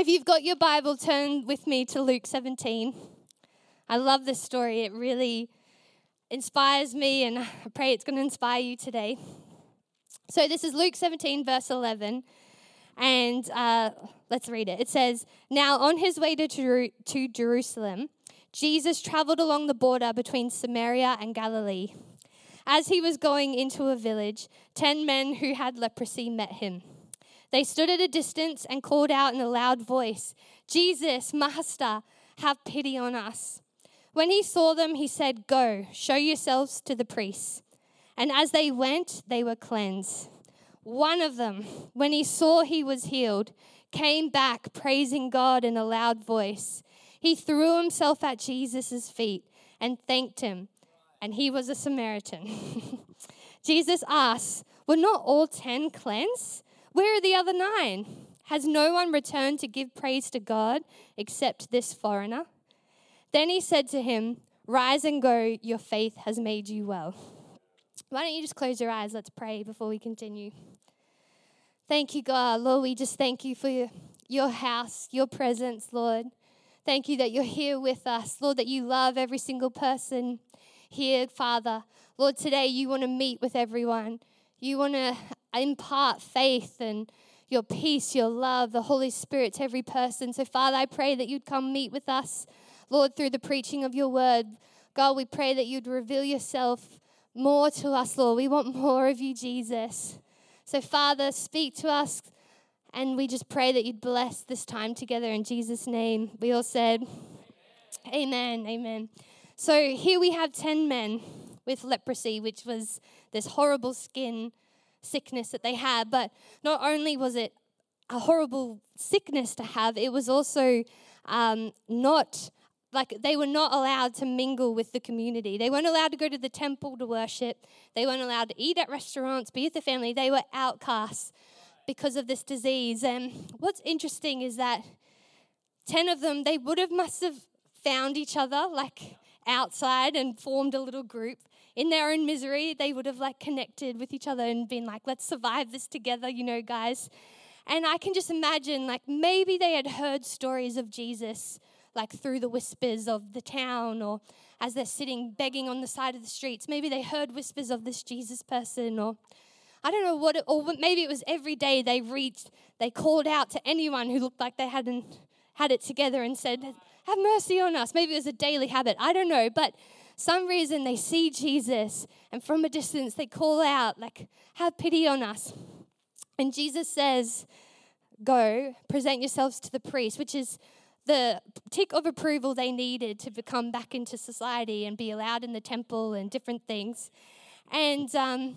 you've got your Bible, turn with me to Luke 17. I love this story. It really inspires me, and I pray it's going to inspire you today. So this is Luke 17, verse 11, and let's read it. It says, "Now on his way to Jerusalem, Jesus traveled along the border between Samaria and Galilee. As he was going into a village, 10 men who had leprosy met him. They stood at a distance and called out in a loud voice, 'Jesus, Master, have pity on us.' When he saw them, he said, 'Go, show yourselves to the priests.' And as they went, they were cleansed. One of them, when he saw he was healed, came back praising God in a loud voice. He threw himself at Jesus' feet and thanked him, and he was a Samaritan." Jesus asked, "Were not all 10 cleansed? Where are the other 9? Has no one returned to give praise to God except this foreigner?" Then he said to him, "Rise and go, your faith has made you well." Why don't you just close your eyes? Let's pray before we continue. Thank you, God. Lord, we just thank you for your house, your presence, Lord. Thank you that you're here with us. Lord, that you love every single person here, Father. Lord, today you want to meet with everyone. You want to impart faith and your peace, your love, the Holy Spirit to every person. So, Father, I pray that you'd come meet with us, Lord, through the preaching of your word. God, we pray that you'd reveal yourself more to us, Lord. We want more of you, Jesus. So, Father, speak to us, and we just pray that you'd bless this time together in Jesus' name. We all said, Amen, amen. So here we have 10 men with leprosy, which was this horrible skin sickness that they had. But not only was it a horrible sickness to have, it was also not, like, they were not allowed to mingle with the community. They weren't allowed to go to the temple to worship. They weren't allowed to eat at restaurants, be with the family. They were outcasts because of this disease. And what's interesting is that 10 of them, they must have found each other, like, outside and formed a little group. In their own misery, they would have, like, connected with each other and been like, let's survive this together, you know, guys. And I can just imagine, like, maybe they had heard stories of Jesus, like, through the whispers of the town, or as they're sitting begging on the side of the streets. Maybe they heard whispers of this Jesus person, or I don't know or maybe it was every day they called out to anyone who looked like they hadn't had it together and said, "Have mercy on us." Maybe it was a daily habit. I don't know. But some reason they see Jesus, and from a distance they call out, like, "Have pity on us." And Jesus says, "Go, present yourselves to the priest," which is the tick of approval they needed to become back into society and be allowed in the temple and different things. And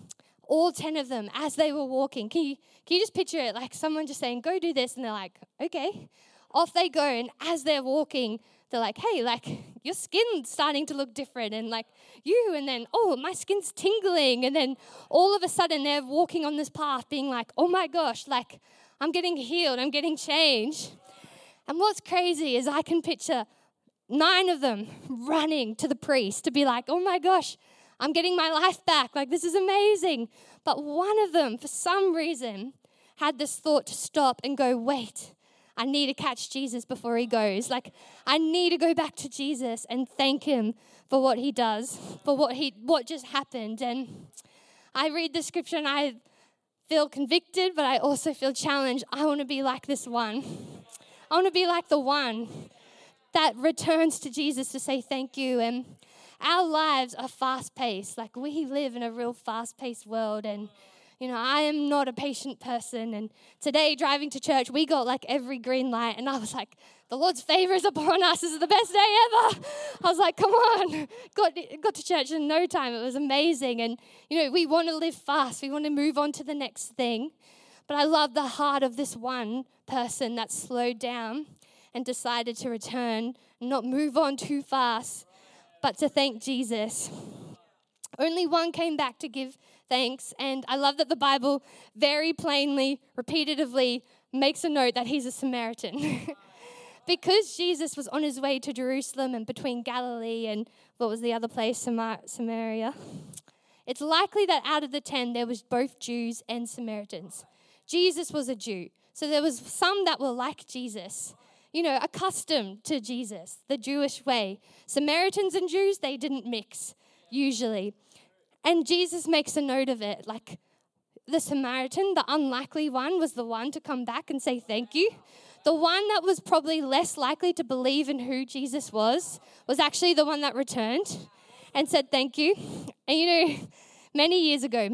all 10 of them, as they were walking, can you just picture it, like someone just saying, "Go do this," and they're like, "Okay." Off they go, and as they're walking, they're like, "Hey, like, your skin's starting to look different," and like, and then, "Oh, my skin's tingling," and then all of a sudden they're walking on this path being like, "Oh my gosh, like, I'm getting healed, I'm getting changed." And what's crazy is I can picture 9 of them running to the priest to be like, "Oh my gosh, I'm getting my life back, like, this is amazing." But one of them, for some reason, had this thought to stop and go, "Wait, I need to catch Jesus before he goes. Like, I need to go back to Jesus and thank him for what he does, for what just happened." And I read the scripture and I feel convicted, but I also feel challenged. I want to be like this one. I want to be like the one that returns to Jesus to say thank you. And our lives are fast-paced. Like, we live in a real fast-paced world, and you know, I am not a patient person. And today, driving to church, we got like every green light. And I was like, the Lord's favor is upon us. This is the best day ever. I was like, come on. Got to church in no time. It was amazing. And, you know, we want to live fast. We want to move on to the next thing. But I love the heart of this one person that slowed down and decided to return, not move on too fast, but to thank Jesus. Only one came back to give thanks, and I love that the Bible very plainly, repetitively makes a note that he's a Samaritan. Because Jesus was on his way to Jerusalem and between Galilee and what was the other place, Samaria, it's likely that out of the 10, there was both Jews and Samaritans. Jesus was a Jew, So there was some that were like Jesus, accustomed to Jesus, the Jewish way. Samaritans and Jews, they didn't mix usually. And Jesus makes a note of it. Like the Samaritan, the unlikely one, was the one to come back and say thank you. The one that was probably less likely to believe in who Jesus was actually the one that returned and said thank you. And many years ago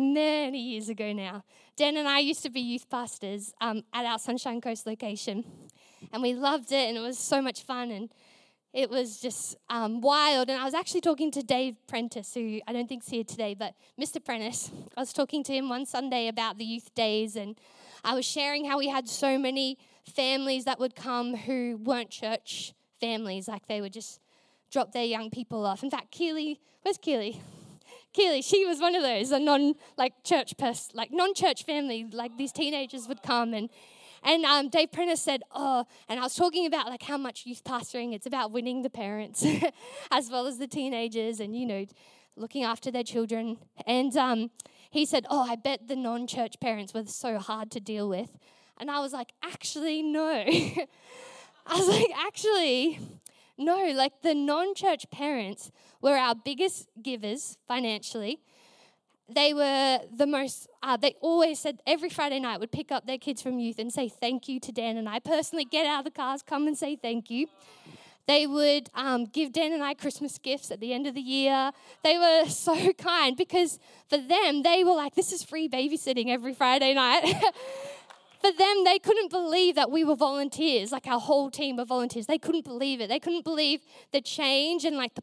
now, Dan and I used to be youth pastors at our Sunshine Coast location. And we loved it, and it was so much fun, and it was just wild. And I was actually talking to Dave Prentice, who I don't think's here today, but Mr. Prentice. I was talking to him one Sunday about the youth days, and I was sharing how we had so many families that would come who weren't church families, like they would just drop their young people off. In fact, Keely, where's Keely? Keely, she was one of those, a non-church family, like these teenagers would come, and Dave Prentice said, and I was talking about how much youth pastoring, it's about winning the parents as well as the teenagers and, looking after their children. And he said, I bet the non-church parents were so hard to deal with. And I was like, actually, no. I was like, actually, no. Like the non-church parents were our biggest givers financially. They were the most, they always said every Friday night would pick up their kids from youth and say thank you to Dan and I. Personally, get out of the cars, come and say thank you. They would give Dan and I Christmas gifts at the end of the year. They were so kind because for them, they were like, this is free babysitting every Friday night. For them, they couldn't believe that we were volunteers, like our whole team were volunteers. They couldn't believe it. They couldn't believe the change and the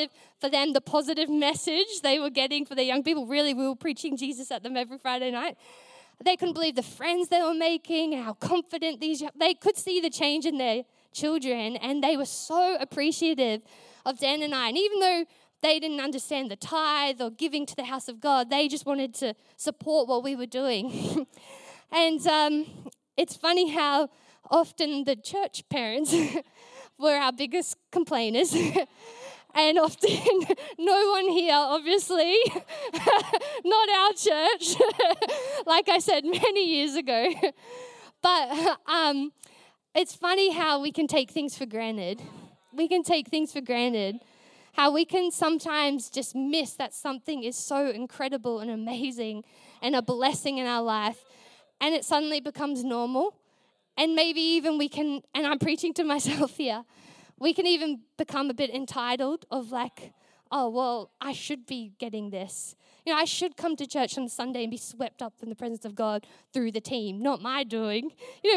positive message they were getting for their young people. Really, we were preaching Jesus at them every Friday night. They couldn't believe the friends they were making, how confident they could see the change in their children, and they were so appreciative of Dan and I. And even though they didn't understand the tithe or giving to the house of God, they just wanted to support what we were doing. And it's funny how often the church parents were our biggest complainers. And often no one here, obviously, not our church, like I said many years ago. But it's funny how we can take things for granted. How we can sometimes just miss that something is so incredible and amazing and a blessing in our life. And it suddenly becomes normal. And maybe even we can, and I'm preaching to myself here, we can even become a bit entitled of I should be getting this. I should come to church on Sunday and be swept up in the presence of God through the team, not my doing.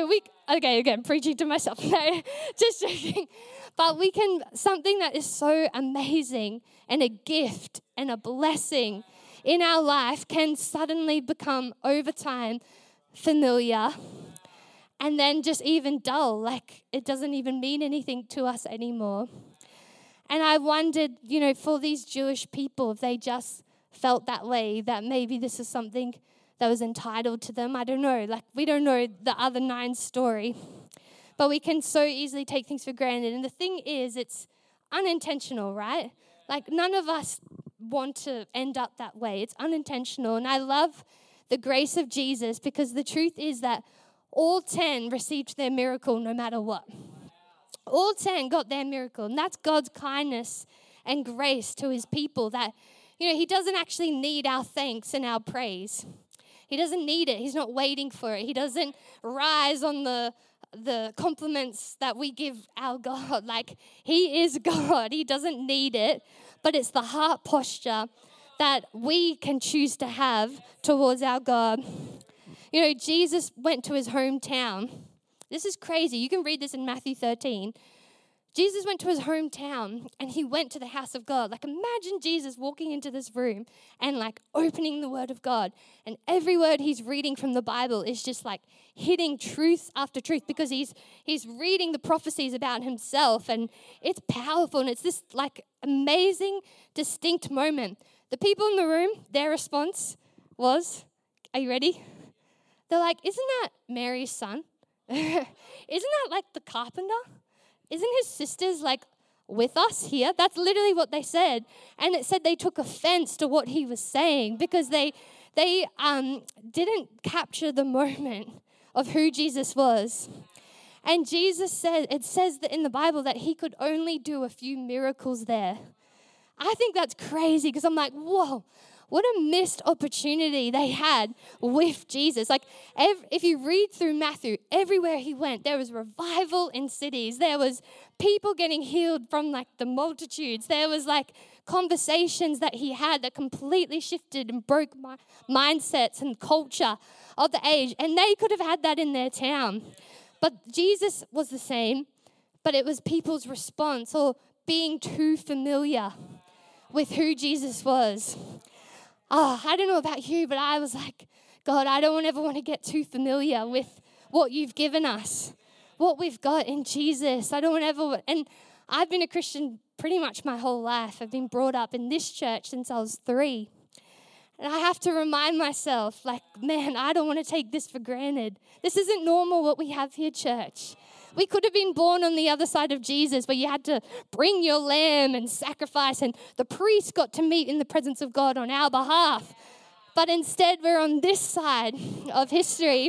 Again, preaching to myself. No, just joking. But something that is so amazing and a gift and a blessing in our life can suddenly become, over time, familiar, and then just even dull, it doesn't even mean anything to us anymore. And I wondered, for these Jewish people, if they just felt that way, that maybe this is something that was entitled to them. I don't know, we don't know the other 9 story, but we can so easily take things for granted. And the thing is, it's unintentional, right? None of us want to end up that way. It's unintentional. And I love the grace of Jesus, because the truth is that all 10 received their miracle no matter what. All 10 got their miracle, and that's God's kindness and grace to his people, that, he doesn't actually need our thanks and our praise. He doesn't need it. He's not waiting for it. He doesn't rise on the compliments that we give our God. He is God. He doesn't need it, but it's the heart posture that we can choose to have towards our God. Jesus went to his hometown. This is crazy. You can read this in Matthew 13. Jesus went to his hometown and he went to the house of God. Imagine Jesus walking into this room and opening the word of God. And every word he's reading from the Bible is just hitting truth after truth, because he's reading the prophecies about himself, and it's powerful, and it's this amazing, distinct moment. The people in the room, their response was, are you ready? They're like, isn't that Mary's son? Isn't that the carpenter? Isn't his sisters with us here? That's literally what they said. And it said they took offense to what he was saying, because they didn't capture the moment of who Jesus was. And it says that in the Bible that he could only do a few miracles there. I think that's crazy because I'm like, whoa, what a missed opportunity they had with Jesus. Like, if you read through Matthew, everywhere he went, there was revival in cities. There was people getting healed from like the multitudes. There was like conversations that he had that completely shifted and broke mindsets and culture of the age. And they could have had that in their town. But Jesus was the same, but it was people's response or being too familiar with who Jesus was. I don't know about you, but I was like, God, I don't ever want to get too familiar with what you've given us, what we've got in Jesus. I don't ever, and I've been a Christian pretty much my whole life. I've been brought up in this church since I was 3. And I have to remind myself, like, man, I don't want to take this for granted. This isn't normal what we have here, church. We could have been born on the other side of Jesus where you had to bring your lamb and sacrifice, and the priest got to meet in the presence of God on our behalf. But instead, we're on this side of history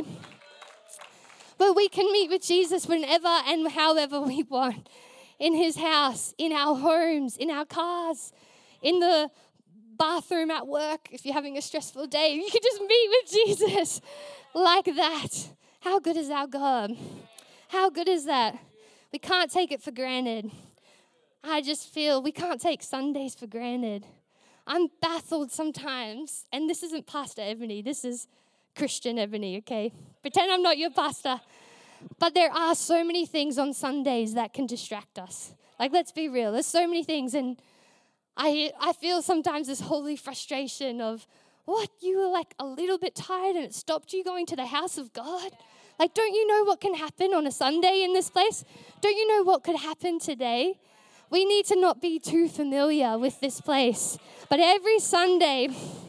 where we can meet with Jesus whenever and however we want. In his house, in our homes, in our cars, in the bathroom at work. If you're having a stressful day, you can just meet with Jesus like that. How good is our God? How good is that? We can't take it for granted. I just feel we can't take Sundays for granted. I'm baffled sometimes, and this isn't Pastor Ebony, this is Christian Ebony, okay? Pretend I'm not your pastor. But there are so many things on Sundays that can distract us. Like, let's be real, there's so many things, and I feel sometimes this holy frustration of, what, you were like a little bit tired and it stopped you going to the house of God? Like, don't you know what can happen on a Sunday in this place? Don't you know what could happen today? We need to not be too familiar with this place. But every Sunday,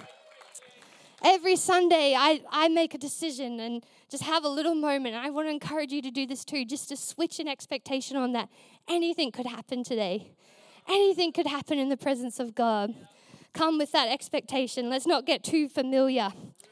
I make a decision and just have a little moment. I want to encourage you to do this too, just to switch an expectation on that. Anything could happen today. Anything could happen in the presence of God. Come with that expectation. Let's not get too familiar.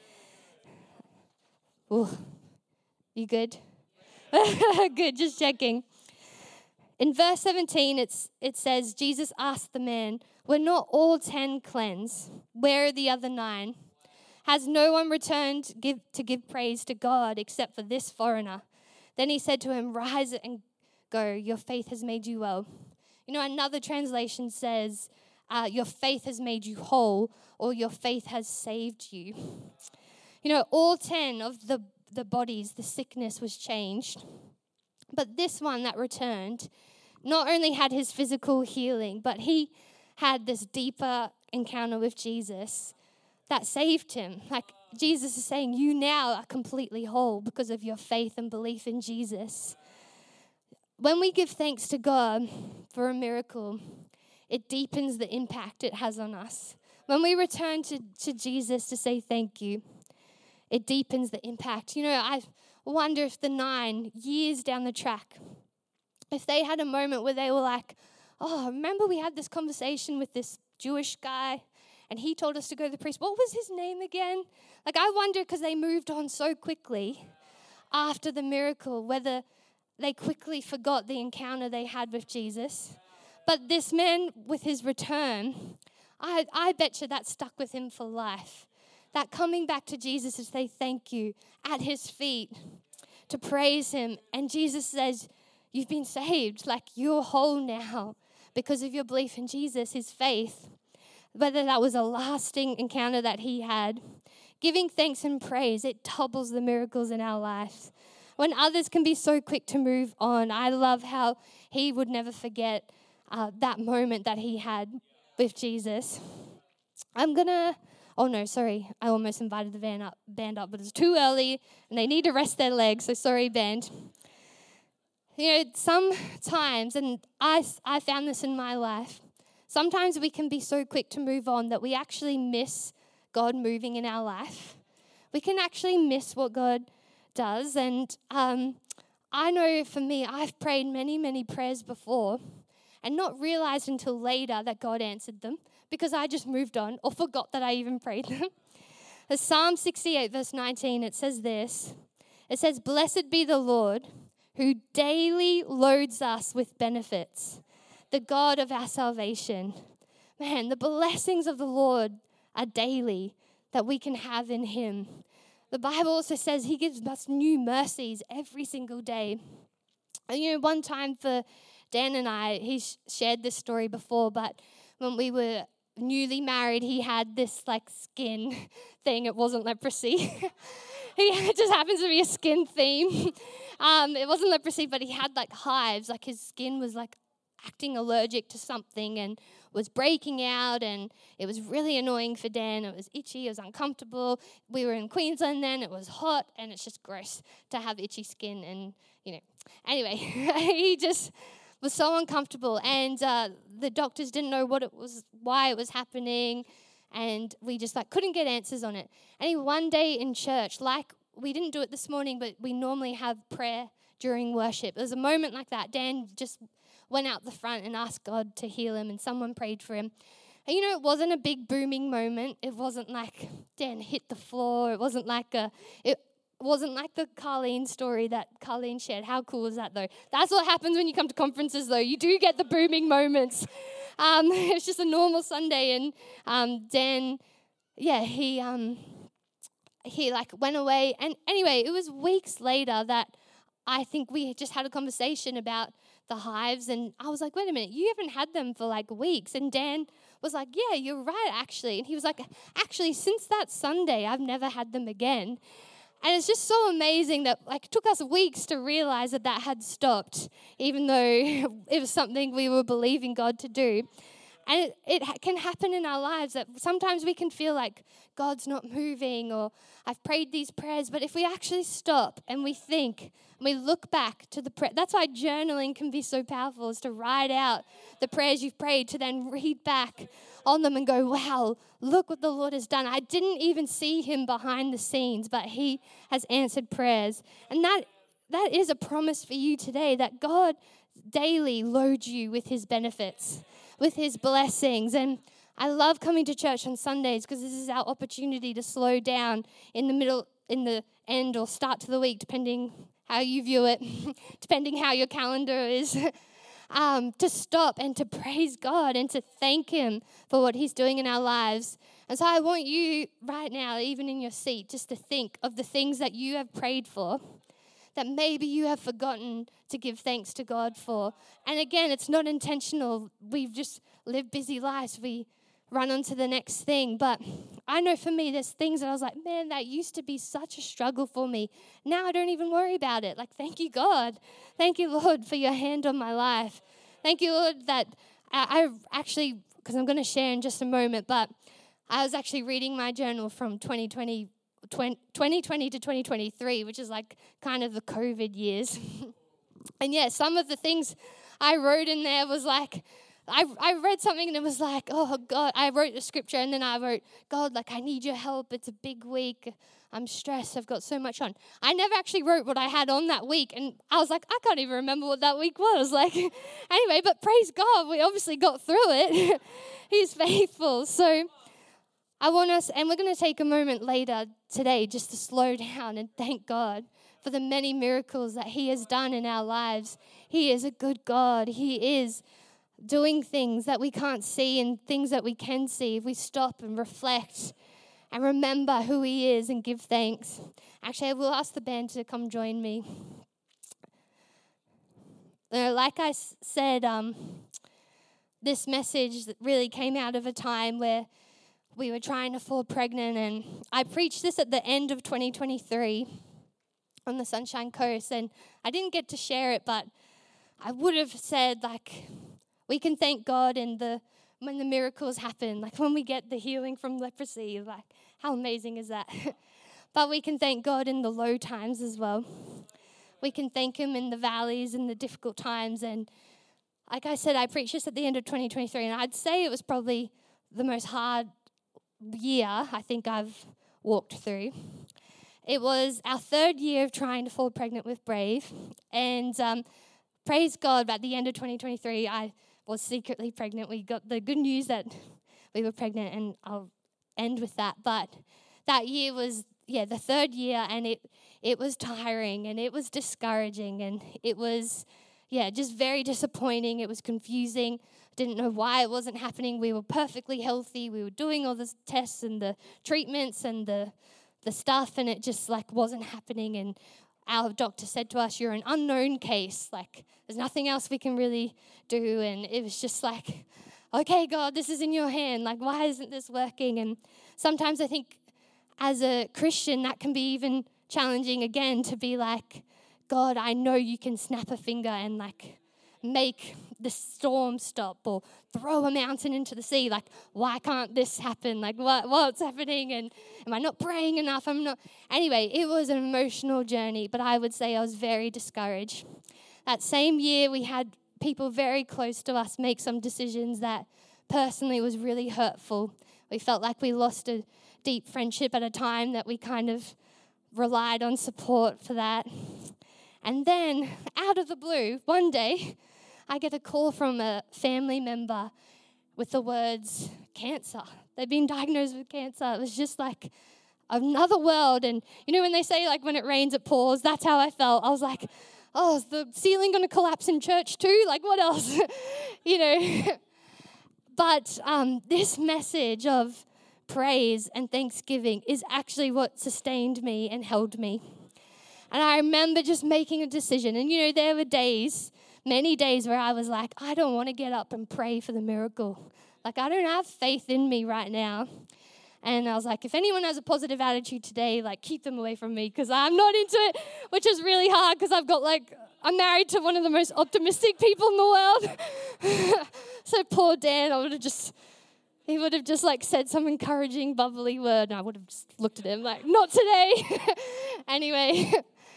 Ooh. You good? Good, just checking. In verse 17, it says, Jesus asked the man, were not all 10 cleansed? Where are the other 9? Has no one returned to give praise to God except for this foreigner? Then he said to him, rise and go. Your faith has made you well. You know, another translation says, your faith has made you whole, or your faith has saved you. You know, all 10 of the bodies, the sickness was changed. But this one that returned not only had his physical healing, but he had this deeper encounter with Jesus that saved him. Like, Jesus is saying, you now are completely whole because of your faith and belief in Jesus. When we give thanks to God for a miracle, it deepens the impact it has on us. When we return to Jesus to say thank you, it deepens the impact. You know, I wonder if the 9 years down the track, if they had a moment where they were like, oh, remember we had this conversation with this Jewish guy and he told us to go to the priest. What was his name again? Like, I wonder, because they moved on so quickly after the miracle, whether they quickly forgot the encounter they had with Jesus. But this man, with his return, I bet you that stuck with him for life. That coming back to Jesus to say thank you at his feet, to praise him. And Jesus says, you've been saved. Like, you're whole now because of your belief in Jesus, his faith. Whether that was a lasting encounter that he had. Giving thanks and praise, it doubles the miracles in our lives. When others can be so quick to move on, I love how he would never forget that moment that he had with Jesus. Oh no, sorry. I almost invited the band up, but it's too early and they need to rest their legs, so sorry, band. You know, sometimes, and I found this in my life, sometimes we can be so quick to move on that we actually miss God moving in our life. We can actually miss what God does. And I know for me, I've prayed many, many prayers before and not realized until later that God answered them because I just moved on or forgot that I even prayed them. As Psalm 68 verse 19, it says this, It says, "Blessed be the Lord who daily loads us with benefits, the God of our salvation." Man, the blessings of the Lord are daily that we can have in him. The Bible also says he gives us new mercies every single day. And one time for Dan and I, he's shared this story before, but when we were newly married, he had this skin thing. It wasn't leprosy. It just happens to be a skin theme. It wasn't leprosy, but he had hives. His skin was acting allergic to something and was breaking out, and it was really annoying for Dan. It was itchy, it was uncomfortable. We were in Queensland then, it was hot, and it's just gross to have itchy skin. And anyway, he just was so uncomfortable, and the doctors didn't know why it was happening, and we just couldn't get answers on it. And one day in church, we didn't do it this morning, but we normally have prayer during worship. There was a moment like that. Dan just went out the front and asked God to heal him, and someone prayed for him. And it wasn't a big booming moment. It wasn't like Dan hit the floor. It wasn't like the Carlene story that Carlene shared. How cool is that, though? That's what happens when you come to conferences, though. You do get the booming moments. It's just a normal Sunday, and Dan, he went away. And anyway, it was weeks later that I think we just had a conversation about the hives, and I was like, wait a minute, you haven't had them for weeks. And Dan was like, yeah, you're right, actually. And he was like, actually, since that Sunday, I've never had them again. And it's just so amazing that it took us weeks to realize that had stopped, even though it was something we were believing God to do. And it can happen in our lives that sometimes we can feel like God's not moving, or I've prayed these prayers. But if we actually stop and we think, and we look back to the prayer, that's why journaling can be so powerful, is to write out the prayers you've prayed, to then read back on them and go, wow, look what the Lord has done. I didn't even see him behind the scenes, but he has answered prayers. And that is a promise for you today, that God daily loads you with his benefits, with his blessings. And I love coming to church on Sundays because this is our opportunity to slow down in the end or start to the week, depending how you view it, depending how your calendar is, to stop and to praise God and to thank him for what he's doing in our lives. And so I want you right now, even in your seat, just to think of the things that you have prayed for, that maybe you have forgotten to give thanks to God for. And again, it's not intentional. We've just lived busy lives. We run on to the next thing. But I know for me, there's things that I was like, man, that used to be such a struggle for me. Now I don't even worry about it. Thank you, God. Thank you, Lord, for your hand on my life. Thank you, Lord, that I actually, because I'm going to share in just a moment, but I was actually reading my journal from 2020 to 2023, which is kind of the COVID years. And some of the things I wrote in there was I read something and it was oh God, I wrote the scripture and then I wrote, God, I need your help. It's a big week. I'm stressed. I've got so much on. I never actually wrote what I had on that week. And I was I can't even remember what that week was. Anyway, but praise God, we obviously got through it. He's faithful. So I want us, and we're going to take a moment later today just to slow down and thank God for the many miracles that he has done in our lives. He is a good God. He is doing things that we can't see and things that we can see if we stop and reflect and remember who he is and give thanks. Actually, I will ask the band to come join me. Like I said, this message really came out of a time where we were trying to fall pregnant, and I preached this at the end of 2023 on the Sunshine Coast, and I didn't get to share it, but I would have said, we can thank God when the miracles happen, when we get the healing from leprosy, how amazing is that? But we can thank God in the low times as well. We can thank him in the valleys and the difficult times, and like I said, I preached this at the end of 2023, and I'd say it was probably the most hard year I think I've walked through. It was our third year of trying to fall pregnant with Brave, and praise God, at the end of 2023, I was secretly pregnant. We got the good news that we were pregnant, and I'll end with that. But that year was the third year, and it was tiring, and it was discouraging, and it was, just very disappointing. It was confusing. Didn't know why it wasn't happening. We were perfectly healthy. We were doing all the tests and the treatments and the stuff, and it just wasn't happening. And our doctor said to us, "You're an unknown case. There's nothing else we can really do." And it was just okay, God, this is in your hand. Why isn't this working? And sometimes I think as a Christian, that can be even challenging again, to be God, I know you can snap a finger and make the storm stop, or throw a mountain into the sea. Why can't this happen? What's happening? And am I not praying enough? Anyway, it was an emotional journey, but I would say I was very discouraged. That same year, we had people very close to us make some decisions that personally was really hurtful. We felt like we lost a deep friendship at a time that we kind of relied on support for that. And then, out of the blue, one day, I get a call from a family member with the words, cancer. They've been diagnosed with cancer. It was just another world. And when they say when it rains, it pours, that's how I felt. I was oh, is the ceiling going to collapse in church too? What else? But this message of praise and thanksgiving is actually what sustained me and held me. And I remember just making a decision. And, there were many days where I was I don't want to get up and pray for the miracle. I don't have faith in me right now. And I was if anyone has a positive attitude today, keep them away from me, because I'm not into it, which is really hard, because I'm married to one of the most optimistic people in the world. So poor Dan, he would have just said some encouraging, bubbly word, and I would have just looked at him not today. Anyway,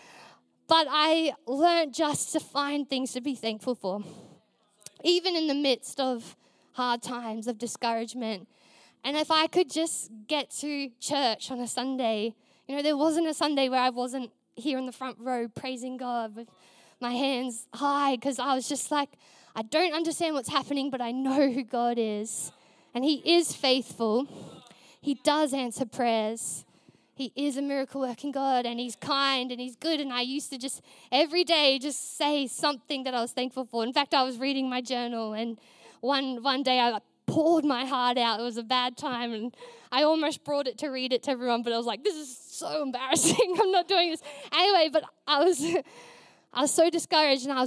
but I learned just to find things to be thankful for. Even in the midst of hard times, of discouragement. And if I could just get to church on a Sunday, there wasn't a Sunday where I wasn't here in the front row praising God with my hands high, because I was just I don't understand what's happening, but I know who God is. And He is faithful. He does answer prayers. He is a miracle-working God, and He's kind, and He's good. And I used to just every day just say something that I was thankful for. In fact, I was reading my journal, and one day I poured my heart out. It was a bad time, and I almost brought it to read it to everyone, but I was this is so embarrassing. I'm not doing this. Anyway, but I was so discouraged, and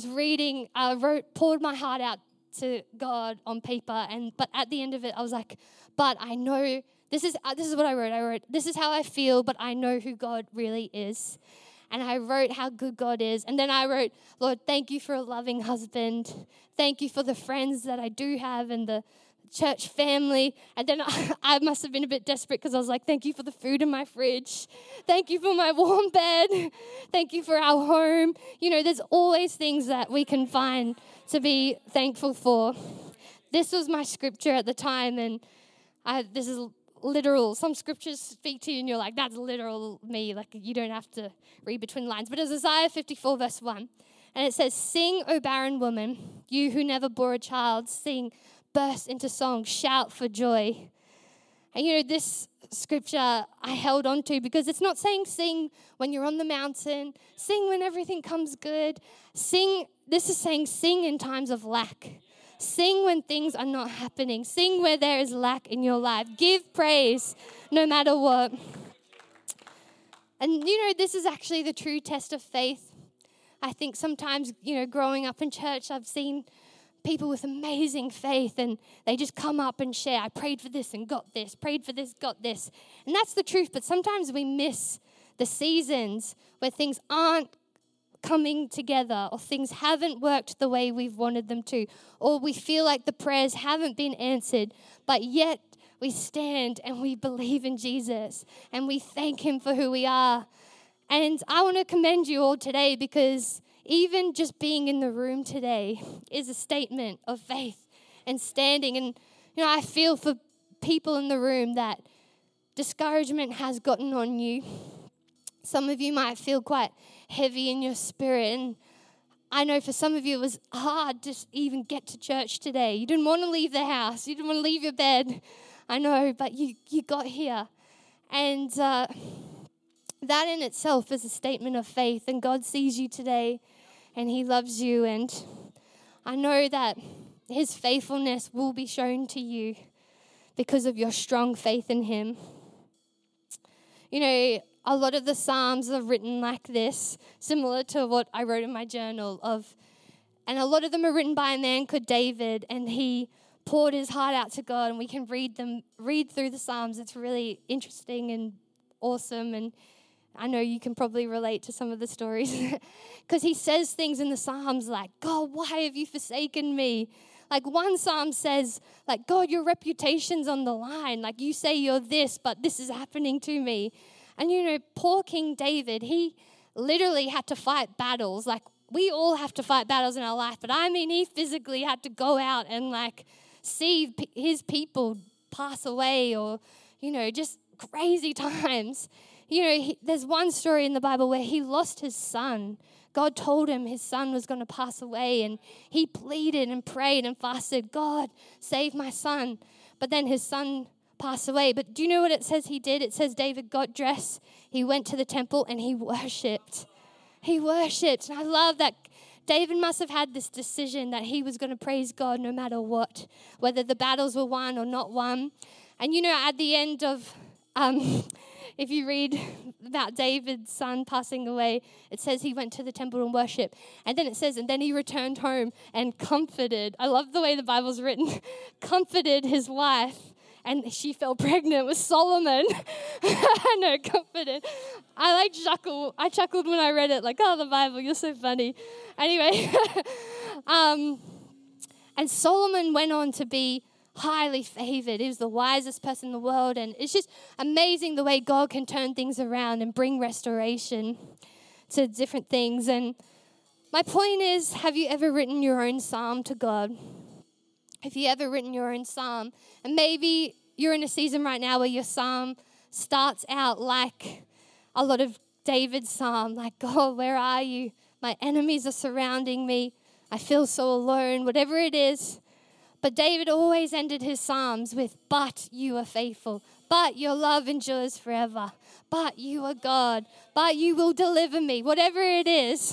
I poured my heart out to God on paper, but at the end of it, I was but I know, this is what I wrote. This is how I feel, but I know who God really is. And I wrote how good God is. And then I wrote, Lord, thank you for a loving husband. Thank you for the friends that I do have and the church family. And then I must have been a bit desperate, because I was thank you for the food in my fridge. Thank you for my warm bed. Thank you for our home. There's always things that we can find to be thankful for. This was my scripture at the time, and this is literal. Some scriptures speak to you and you're that's literal me. You don't have to read between the lines. But it's Isaiah 54 verse 1. And it says, "Sing, O barren woman, you who never bore a child. Sing, burst into song, shout for joy." And this scripture I held on to, because it's not saying sing when you're on the mountain, sing when everything comes good. This is saying sing in times of lack. Sing when things are not happening. Sing where there is lack in your life. Give praise no matter what. And this is actually the true test of faith. I think sometimes, growing up in church, I've seen people with amazing faith, and they just come up and share, I prayed for this and got this, prayed for this, got this. And that's the truth, but sometimes we miss the seasons where things aren't coming together, or things haven't worked the way we've wanted them to, or we feel like the prayers haven't been answered, but yet we stand and we believe in Jesus and we thank Him for who we are. And I want to commend you all today, because even just being in the room today is a statement of faith and standing. And I feel for people in the room that discouragement has gotten on you. Some of you might feel quite heavy in your spirit, and I know for some of you it was hard to even get to church today. You didn't want to leave the house. You didn't want to leave your bed. I know, but you got here. And that in itself is a statement of faith, and God sees you today and he loves you, and I know that his faithfulness will be shown to you because of your strong faith in him. You know, a lot of the Psalms are written like this, similar to what I wrote in my journal and a lot of them are written by a man called David, and he poured his heart out to God, and we can read through the Psalms. It's really interesting and awesome, and I know you can probably relate to some of the stories because he says things in the Psalms like, God, why have you forsaken me? Like one Psalm says, like, God, your reputation's on the line. Like you say you're this, but this is happening to me. And you know, poor King David, he literally had to fight battles. Like we all have to fight battles in our life, but I mean, he physically had to go out and like see his people pass away, or, you know, just crazy times. You know, there's one story in the Bible where he lost his son. God told him his son was going to pass away, and he pleaded and prayed and fasted, God, save my son. But then his son passed away. But do you know what it says he did? It says David got dressed, he went to the temple, and he worshipped. He worshipped. And I love that David must have had this decision that he was going to praise God no matter what, whether the battles were won or not won. And you know, at the end of if you read about David's son passing away, it says he went to the temple and worshiped. And then it says, and then he returned home and comforted. I love the way the Bible's written. Comforted his wife. And she fell pregnant with Solomon. No, comforted. I chuckled when I read it. Like, oh, the Bible, you're so funny. Anyway. And Solomon went on to be highly favored. He was the wisest person in the world, and it's just amazing the way God can turn things around and bring restoration to different things. And my point is, have you ever written your own psalm to God? Have you ever written your own psalm? And maybe you're in a season right now where your psalm starts out like a lot of David's psalm, like, God, where are you? My enemies are surrounding me. I feel so alone, whatever it is. But David always ended his psalms with, but you are faithful, but your love endures forever, but you are God, but you will deliver me. Whatever it is,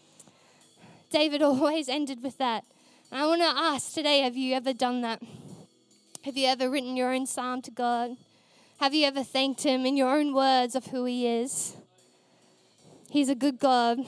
David always ended with that. And I want to ask today, have you ever done that? Have you ever written your own psalm to God? Have you ever thanked him in your own words of who he is? He's a good God.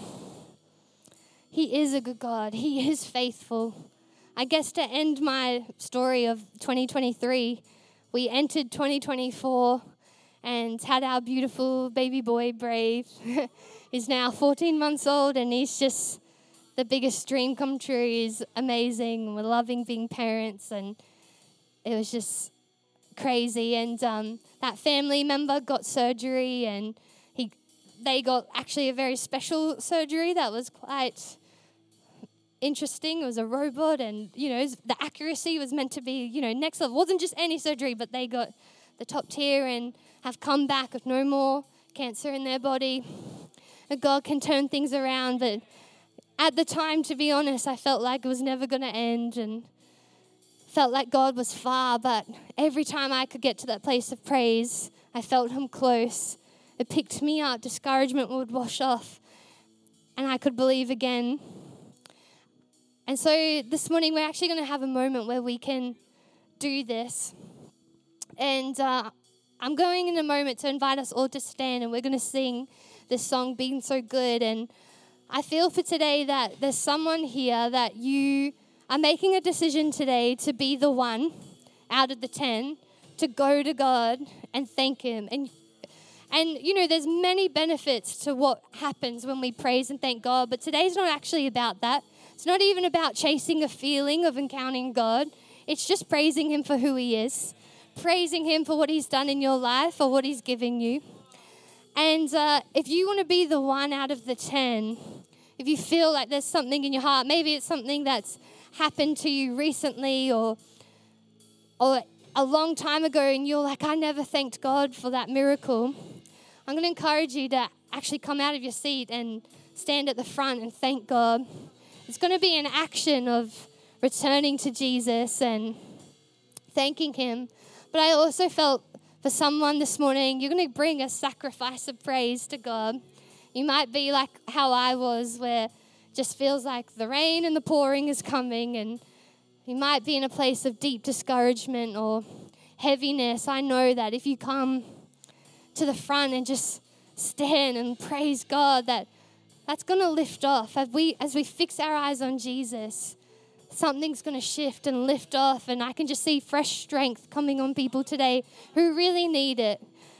He is a good God. He is faithful. I guess to end my story of 2023, we entered 2024 and had our beautiful baby boy, Brave. He's now 14 months old, and he's just the biggest dream come true. He's amazing. We're loving being parents, and it was just crazy. And that family member got surgery, and they got actually a very special surgery that was quite interesting. It was a robot, and you know, the accuracy was meant to be, you know, next level. It wasn't just any surgery, but they got the top tier and have come back with no more cancer in their body. And God can turn things around, but at the time, to be honest, I felt like it was never going to end, and felt like God was far. But every time I could get to that place of praise, I felt him close. It picked me up. Discouragement would wash off, and I could believe again. And so this morning, we're actually going to have a moment where we can do this. And I'm going in a moment to invite us all to stand, and we're going to sing this song, Being So Good. And I feel for today that there's someone here that you are making a decision today to be the one out of the 10 to go to God and thank him. And you know, there's many benefits to what happens when we praise and thank God, but today's not actually about that. It's not even about chasing a feeling of encountering God. It's just praising him for who he is, praising him for what he's done in your life or what he's giving you. And if you want to be the one out of the 10, if you feel like there's something in your heart, maybe it's something that's happened to you recently or a long time ago, and you're like, I never thanked God for that miracle, I'm going to encourage you to actually come out of your seat and stand at the front and thank God. It's going to be an action of returning to Jesus and thanking him. But I also felt For someone this morning, you're going to bring a sacrifice of praise to God. You might be like how I was, where it just feels like the rain and the pouring is coming, and you might be in a place of deep discouragement or heaviness. I know that if you come to the front and just stand and praise God, that's going to lift off. As we fix our eyes on Jesus, something's going to shift and lift off, and I can just see fresh strength coming on people today who really need it,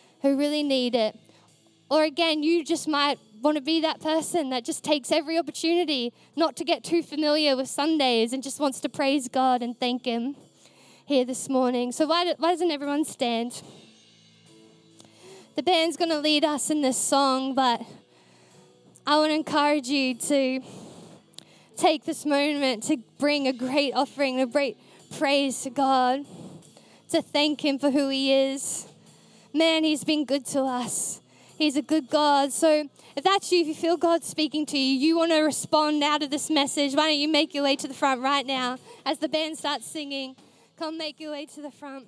Or again, you just might want to be that person that just takes every opportunity not to get too familiar with Sundays and just wants to praise God and thank Him here this morning. So why doesn't everyone stand? The band's going to lead us in this song, but I want to encourage you to take this moment to bring a great offering, a great praise to God, to thank Him for who He is. Man, He's been good to us. He's a good God. So if that's you, if you feel God speaking to you, you want to respond out of this message, why don't you make your way to the front right now as the band starts singing. Come make your way to the front.